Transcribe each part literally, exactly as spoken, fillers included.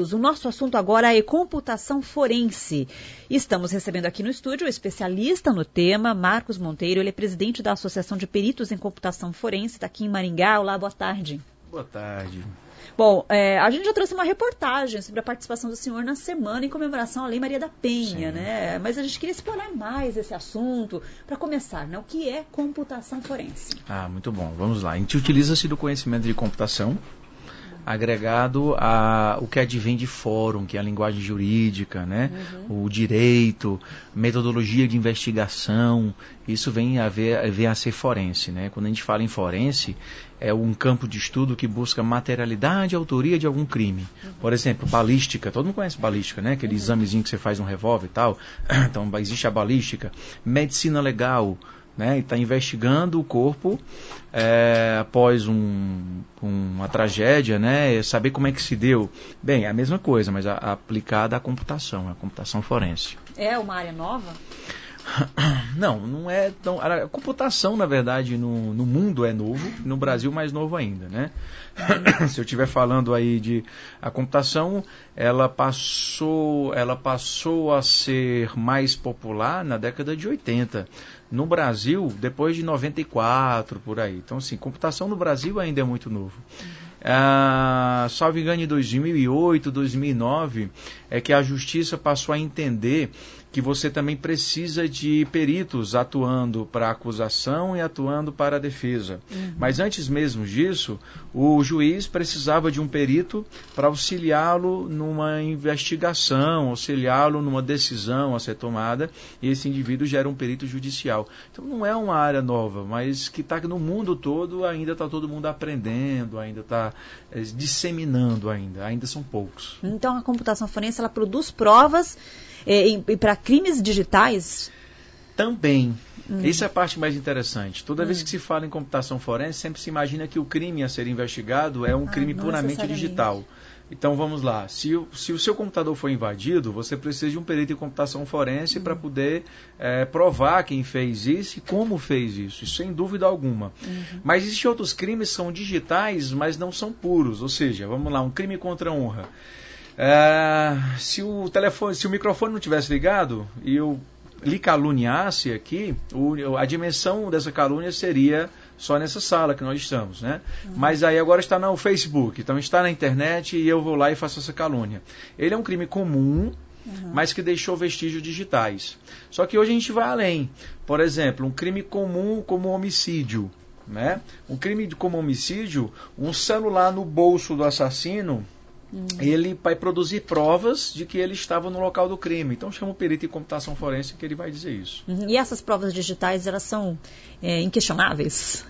O nosso assunto agora é computação forense. Estamos recebendo aqui no estúdio o especialista no tema, Marcos Monteiro. Ele é presidente da Associação de Peritos em Computação Forense, está aqui em Maringá. Olá, boa tarde. Boa tarde. Bom, é, a gente já trouxe uma reportagem sobre a participação do senhor na semana em comemoração à Lei Maria da Penha, Sim. né? Mas a gente queria explorar mais esse assunto. Para começar, né? O que é computação forense? Ah, muito bom. Vamos lá. A gente utiliza-se do conhecimento de computação agregado a o que advém de fórum, que é a linguagem jurídica, né? Uhum. O direito, metodologia de investigação, isso vem a, ver, vem a ser forense, né? Quando a gente fala em forense, é um campo de estudo que busca materialidade e autoria de algum crime. Uhum. Por exemplo, balística, todo mundo conhece balística, né? Aquele uhum. examezinho que você faz no revólver e tal. Então, existe a balística. Medicina legal, né? E está investigando o corpo é, após um, uma tragédia, né? Saber como é que se deu. Bem, é a mesma coisa, mas a, a aplicada à computação, à computação forense. É uma área nova? Não, não é tão... A computação, na verdade, no, no mundo é novo, no Brasil mais novo ainda, né? Se eu estiver falando aí de... A computação, ela passou, ela passou a ser mais popular na década de oitenta. No Brasil, depois de noventa e quatro, por aí. Então, assim, computação no Brasil ainda é muito novo. Uhum. Ah, salvo engano, em dois mil e oito, dois mil e nove, é que a Justiça passou a entender que você também precisa de peritos atuando para a acusação e atuando para a defesa. Uhum. Mas antes mesmo disso, o juiz precisava de um perito para auxiliá-lo numa investigação, auxiliá-lo numa decisão a ser tomada, e esse indivíduo já era um perito judicial. Então não é uma área nova, mas que está no mundo todo, ainda está todo mundo aprendendo, ainda está é, disseminando ainda, ainda são poucos. Então a computação forense, ela produz provas é, e, e para crimes digitais? Também. Hum. Essa é a parte mais interessante. Toda hum. vez que se fala em computação forense, sempre se imagina que o crime a ser investigado é um ah, crime puramente digital. Então vamos lá, se o, se o seu computador for invadido, você precisa de um perito em computação forense uhum. para poder é, provar quem fez isso e como fez isso, isso sem dúvida alguma. Uhum. Mas existem outros crimes que são digitais, mas não são puros, ou seja, vamos lá, um crime contra a honra. É, se, o telefone, se o microfone não tivesse ligado e eu lhe caluniasse aqui, o, a dimensão dessa calúnia seria só nessa sala que nós estamos, né? Uhum. Mas aí agora está no Facebook, então está na internet e eu vou lá e faço essa calúnia. Ele é um crime comum, uhum. mas que deixou vestígios digitais. Só que hoje a gente vai além. Por exemplo, um crime comum como homicídio, né? Um crime como homicídio, um celular no bolso do assassino, Uhum. ele vai produzir provas de que ele estava no local do crime. Então chama o perito em computação forense que ele vai dizer isso. Uhum. E essas provas digitais, elas são é, inquestionáveis?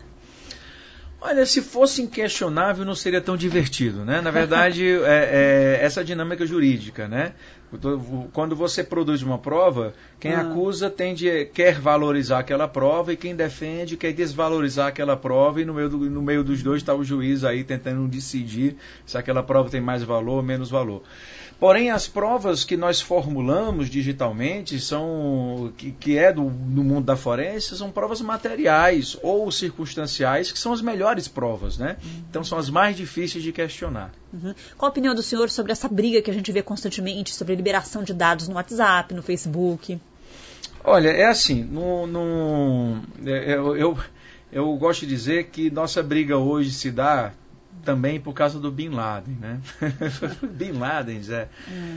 Olha, se fosse inquestionável não seria tão divertido, né? Na verdade, é, é essa dinâmica jurídica, né? Quando você produz uma prova, quem uhum. acusa tende, quer valorizar aquela prova e quem defende quer desvalorizar aquela prova, e no meio, do, no meio dos dois está o juiz aí tentando decidir se aquela prova tem mais valor ou menos valor. Porém, as provas que nós formulamos digitalmente, são, que, que é do, do mundo da forense, são provas materiais ou circunstanciais, que são as melhores provas, né? Uhum. Então, são as mais difíceis de questionar. Uhum. Qual a opinião do senhor sobre essa briga que a gente vê constantemente, sobre a liberação de dados no WhatsApp, no Facebook? Olha, é assim, no, no, eu, eu, eu gosto de dizer que nossa briga hoje se dá também por causa do Bin Laden, né? Bin Laden, é. Hum.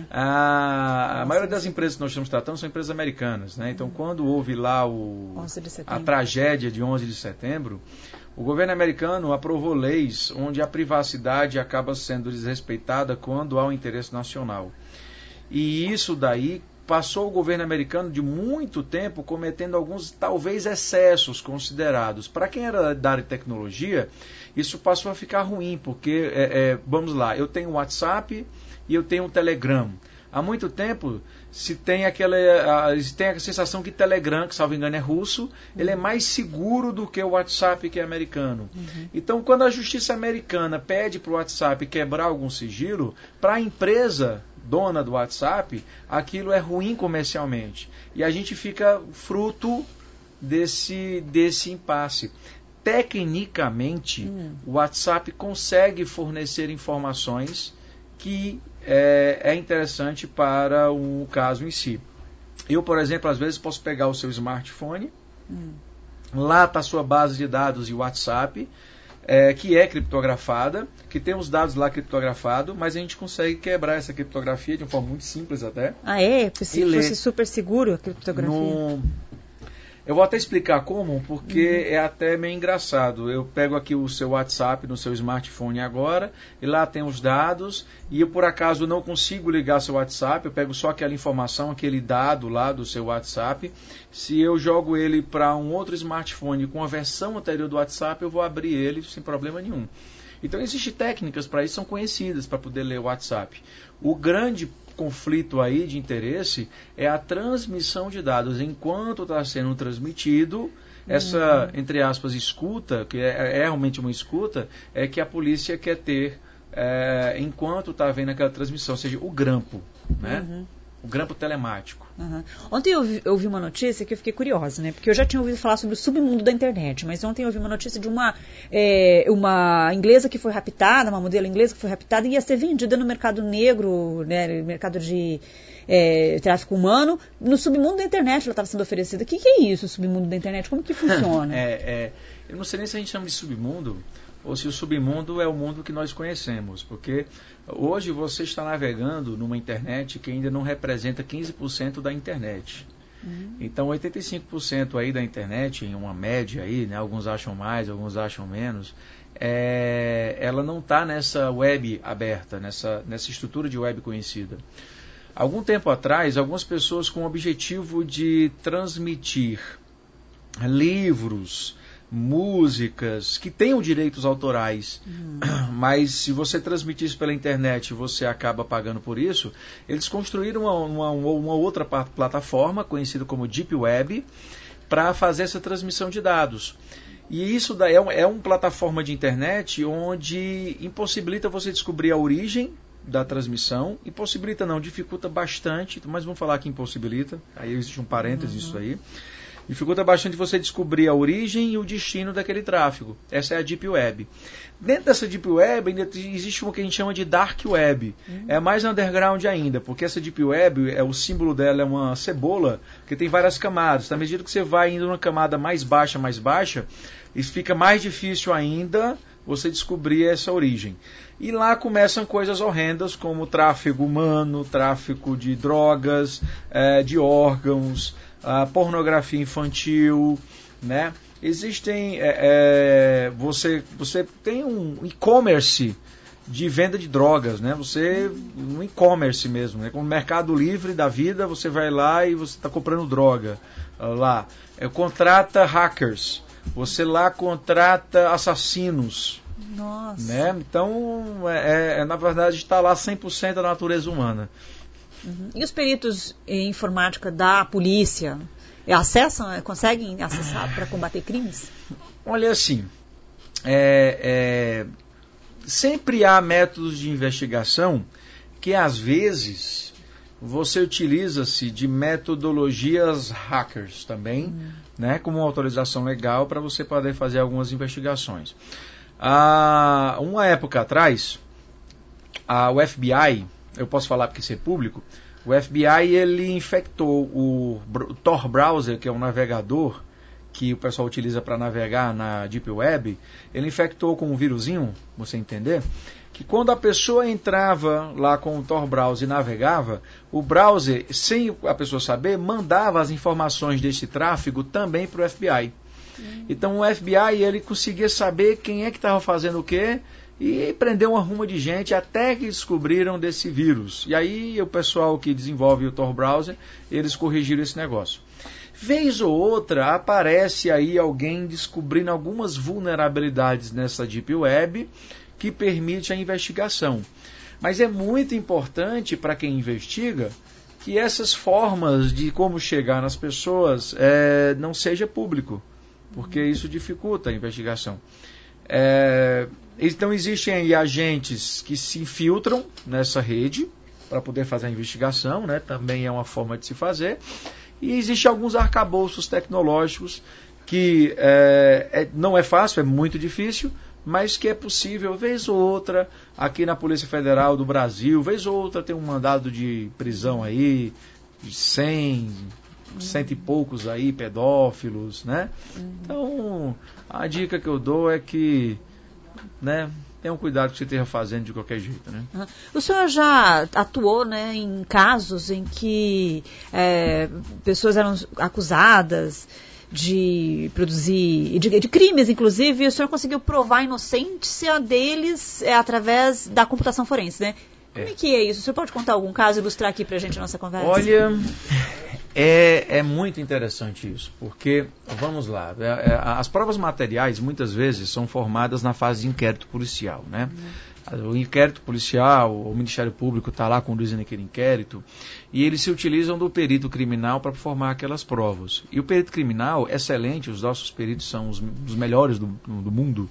A, a maioria das empresas que nós estamos tratando são empresas americanas, né? Então, hum. quando houve lá o, a tragédia de onze de setembro, o governo americano aprovou leis onde a privacidade acaba sendo desrespeitada quando há um interesse nacional. E isso daí passou o governo americano de muito tempo cometendo alguns, talvez, excessos considerados. Para quem era da área de tecnologia, isso passou a ficar ruim, porque, é, é, vamos lá, eu tenho o WhatsApp e eu tenho o Telegram. Há muito tempo se tem aquela a, se tem a sensação que Telegram, que salvo engano é russo, uhum. ele é mais seguro do que o WhatsApp, que é americano. Uhum. Então, quando a justiça americana pede para o WhatsApp quebrar algum sigilo, para a empresa dona do WhatsApp, aquilo é ruim comercialmente. E a gente fica fruto desse, desse impasse. Tecnicamente, hum. o WhatsApp consegue fornecer informações que é, é interessante para o caso em si. Eu, por exemplo, às vezes posso pegar o seu smartphone, hum. lá está a sua base de dados de WhatsApp, é, que é criptografada, que tem os dados lá criptografados, mas a gente consegue quebrar essa criptografia de uma forma muito simples até. Ah, é? Se fosse super seguro a criptografia? No... Eu vou até explicar como, porque uhum. é até meio engraçado. Eu pego aqui o seu WhatsApp no seu smartphone agora, e lá tem os dados, e eu por acaso não consigo ligar seu WhatsApp, eu pego só aquela informação, aquele dado lá do seu WhatsApp. Se eu jogo ele para um outro smartphone com a versão anterior do WhatsApp, eu vou abrir ele sem problema nenhum. Então existem técnicas para isso, são conhecidas para poder ler o WhatsApp. O grande conflito aí de interesse é a transmissão de dados. Enquanto está sendo transmitido, essa, uhum. entre aspas, escuta, que é, é realmente uma escuta, é que a polícia quer ter é, enquanto está havendo aquela transmissão, ou seja, o grampo, né? Uhum. O grampo telemático. Uhum. Ontem eu vi, eu vi uma notícia que eu fiquei curiosa, né? Porque eu já tinha ouvido falar sobre o submundo da internet, mas ontem eu vi uma notícia de uma, é, uma inglesa que foi raptada, uma modelo inglesa que foi raptada e ia ser vendida no mercado negro, né? Mercado de é, tráfico humano, no submundo da internet ela estava sendo oferecida. O que, que é isso, o submundo da internet? Como que funciona? é, é, eu não sei nem se a gente chama de submundo, ou se o submundo é o mundo que nós conhecemos, porque hoje você está navegando numa internet que ainda não representa quinze por cento da internet. Uhum. Então, oitenta e cinco por cento aí da internet, em uma média aí, né, alguns acham mais, alguns acham menos, é, ela não está nessa web aberta, nessa, nessa estrutura de web conhecida. Algum tempo atrás, algumas pessoas com o objetivo de transmitir livros, músicas que tenham direitos autorais, uhum. mas se você transmitir isso pela internet, você acaba pagando por isso. Eles construíram uma, uma, uma outra plataforma conhecida como Deep Web para fazer essa transmissão de dados. E isso daí é, um, é uma plataforma de internet onde impossibilita você descobrir a origem da transmissão. Impossibilita não, dificulta bastante, mas vamos falar que impossibilita, aí existe um parênteses uhum. isso aí. Dificulta bastante você descobrir a origem e o destino daquele tráfego. Essa é a Deep Web. Dentro dessa Deep Web ainda existe uma que a gente chama de Dark Web. Uhum. É mais underground ainda, porque essa Deep Web, é, o símbolo dela é uma cebola, que tem várias camadas. À medida que você vai indo numa camada mais baixa, mais baixa, isso fica mais difícil ainda você descobrir essa origem. E lá começam coisas horrendas como tráfego humano, tráfico de drogas, é, de órgãos, a pornografia infantil, né? Existem, é, é, você, você tem um e-commerce de venda de drogas, né? Você, um e-commerce mesmo, né? Como Mercado Livre da vida, você vai lá e você está comprando droga lá. É, contrata hackers, você lá contrata assassinos. Nossa. Né? Então, é, é, na verdade, está lá cem por cento da natureza humana. Uhum. E os peritos em informática da polícia acessam, conseguem acessar para combater crimes? Olha, assim, é, é, sempre há métodos de investigação que às vezes você utiliza-se de metodologias hackers também, uhum. né, como uma autorização legal para você poder fazer algumas investigações. Há uma época atrás, a, o F B I, eu posso falar porque isso é público, o F B I ele infectou o Tor Browser, que é um navegador que o pessoal utiliza para navegar na Deep Web, ele infectou com um vírusinho, você entender, que quando a pessoa entrava lá com o Tor Browser e navegava, o browser, sem a pessoa saber, mandava as informações desse tráfego também para o F B I. Uhum. Então o F B I ele conseguia saber quem é que estava fazendo o quê, e prendeu uma ruma de gente até que descobriram desse vírus. E aí o pessoal que desenvolve o Tor Browser, eles corrigiram esse negócio. Vez ou outra aparece aí alguém descobrindo algumas vulnerabilidades nessa Deep Web que permite a investigação. Mas é muito importante para quem investiga que essas formas de como chegar nas pessoas é, não seja público, porque isso dificulta a investigação. É, então existem aí agentes que se infiltram nessa rede para poder fazer a investigação, né? Também é uma forma de se fazer. E existem alguns arcabouços tecnológicos que é, é, não é fácil, é muito difícil, mas que é possível, vez ou outra, aqui na Polícia Federal do Brasil, vez ou outra tem um mandado de prisão aí, de cem, cento e poucos aí, pedófilos, né? Então, a dica que eu dou é que, né, tenham cuidado com o que você esteja fazendo de qualquer jeito, né? Uhum. O senhor já atuou, né, em casos em que é, pessoas eram acusadas de produzir, de, de crimes, inclusive, e o senhor conseguiu provar a inocência deles é, através da computação forense, né? Como é. é que é isso? O senhor pode contar algum caso e ilustrar aqui pra gente a nossa conversa? Olha, é, é muito interessante isso, porque, vamos lá, é, é, as provas materiais, muitas vezes, são formadas na fase de inquérito policial, né? Uhum. O inquérito policial, o Ministério Público está lá conduzindo aquele inquérito e eles se utilizam do perito criminal para formar aquelas provas. E o perito criminal, excelente, os nossos peritos são os, os melhores do, do mundo,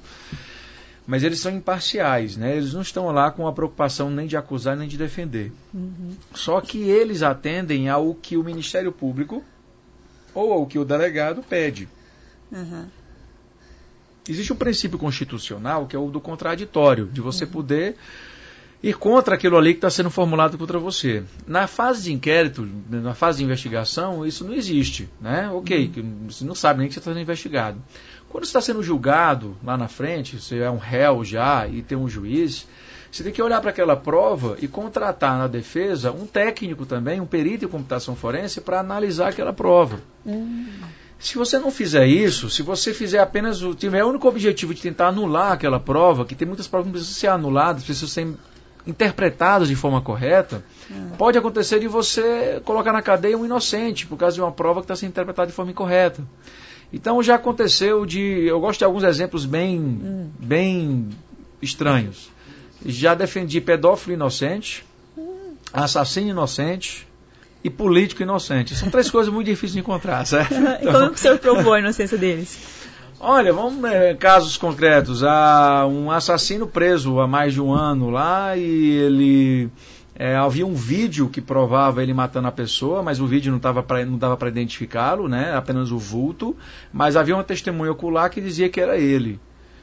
mas eles são imparciais, né? Eles não estão lá com a preocupação nem de acusar nem de defender. Uhum. Só que eles atendem ao que o Ministério Público ou ao que o delegado pede. Uhum. Existe um princípio constitucional que é o do contraditório, de você uhum. poder ir contra aquilo ali que está sendo formulado contra você. Na fase de inquérito, na fase de investigação, isso não existe, né? Ok, uhum. você não sabe nem que você está sendo investigado. Quando você está sendo julgado lá na frente, você é um réu já e tem um juiz, você tem que olhar para aquela prova e contratar na defesa um técnico também, um perito em computação forense, para analisar aquela prova. Uhum. Se você não fizer isso, se você fizer apenas o, tiver o único objetivo de tentar anular aquela prova, que tem muitas provas que não precisam ser anuladas, precisam ser interpretadas de forma correta, é. pode acontecer de você colocar na cadeia um inocente, por causa de uma prova que está sendo interpretada de forma incorreta. Então já aconteceu de, eu gosto de alguns exemplos bem, hum. bem estranhos. Já defendi pedófilo inocente, hum. assassino inocente, e político inocente. São três coisas muito difíceis de encontrar, certo? E como que o senhor provou a inocência deles? Olha, vamos ver casos concretos. Há um assassino preso há mais de um ano lá e ele... É, havia um vídeo que provava ele matando a pessoa, mas o vídeo não, tava pra, não dava para identificá-lo, né? Apenas o vulto. Mas havia uma testemunha ocular que dizia que era ele.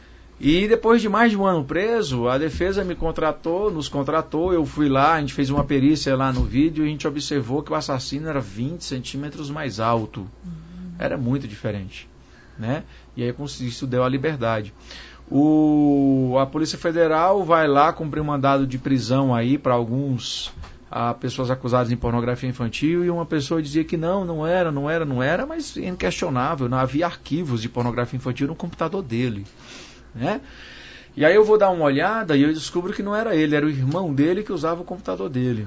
E depois de mais de um ano preso, a defesa me contratou, nos contratou, eu fui lá, a gente fez uma perícia lá no vídeo e a gente observou que o assassino era vinte centímetros mais alto. Uhum. Era muito diferente, né? E aí com isso deu a liberdade. O, a Polícia Federal vai lá cumprir um mandado de prisão aí para alguns a, pessoas acusadas de pornografia infantil e uma pessoa dizia que não, não era, não era, não era, mas inquestionável, não havia arquivos de pornografia infantil no computador dele. Né? E aí eu vou dar uma olhada e eu descubro que não era ele, era o irmão dele que usava o computador dele.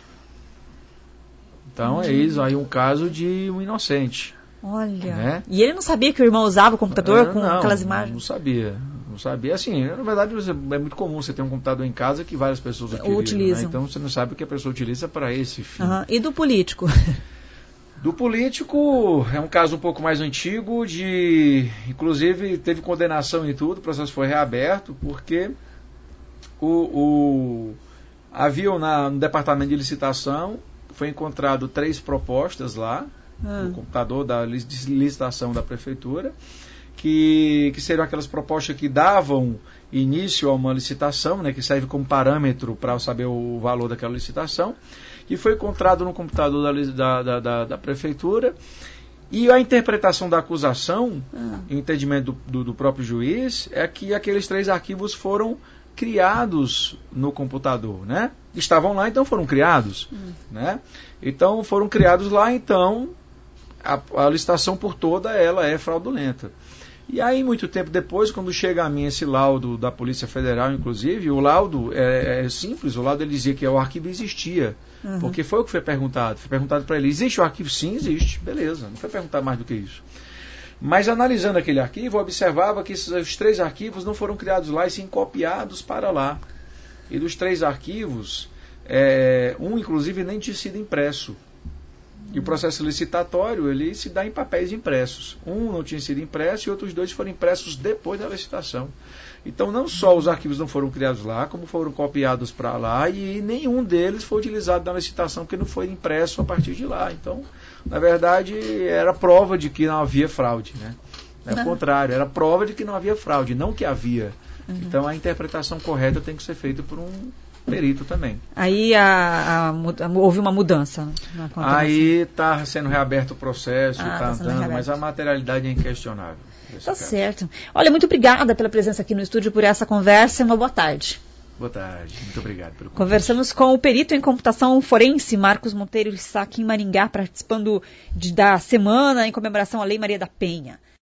Então hum. é isso aí um caso de um inocente. Olha, né? E ele não sabia que o irmão usava o computador é, com não, aquelas imagens? Não sabia, não sabia. Assim, na verdade é muito comum você ter um computador em casa que várias pessoas utilizam. utilizam. Né? Então você não sabe o que a pessoa utiliza para esse fim. Uhum. E do político? Do político, é um caso um pouco mais antigo, de, inclusive teve condenação e tudo, o processo foi reaberto, porque o, o, havia na, no departamento de licitação, foi encontrado três propostas lá, ah. no computador da licitação da prefeitura, que, que seriam aquelas propostas que davam início a uma licitação, né, que serve como parâmetro para saber o valor daquela licitação, que foi encontrado no computador da, da, da, da prefeitura, e a interpretação da acusação, ah. o entendimento do, do, do próprio juiz, é que aqueles três arquivos foram criados no computador, né? Estavam lá, então foram criados, hum. né? Então foram criados lá, então a, a licitação por toda ela é fraudulenta. E aí, muito tempo depois, quando chega a mim esse laudo da Polícia Federal, inclusive, o laudo é, é simples, o laudo ele dizia que o arquivo existia, uhum. porque foi o que foi perguntado. Foi perguntado para ele, existe o arquivo? Sim, existe, beleza, não foi perguntado mais do que isso. Mas analisando aquele arquivo, eu observava que esses, os três arquivos não foram criados lá, e sim copiados para lá. E dos três arquivos, é, um inclusive nem tinha sido impresso. E o processo licitatório, ele se dá em papéis impressos. Um não tinha sido impresso e outros dois foram impressos depois da licitação. Então, não só os arquivos não foram criados lá, como foram copiados para lá, e nenhum deles foi utilizado na licitação, porque não foi impresso a partir de lá. Então, na verdade, era prova de que não havia fraude, né? É o contrário, era prova de que não havia fraude, não que havia. Uhum. Então a interpretação correta tem que ser feita por um perito também. Aí a, a, a, houve uma mudança na condenação. Aí está sendo reaberto o processo, Ah, está tá sendo andando, reaberto. mas a materialidade é inquestionável. Tá certo. Olha, muito obrigada pela presença aqui no estúdio, por essa conversa. Uma boa tarde. Boa tarde, muito obrigado pelo convite. Conversamos com o perito em computação forense, Marcos Monteiro, ele está aqui em Maringá, participando de, da semana em comemoração à Lei Maria da Penha.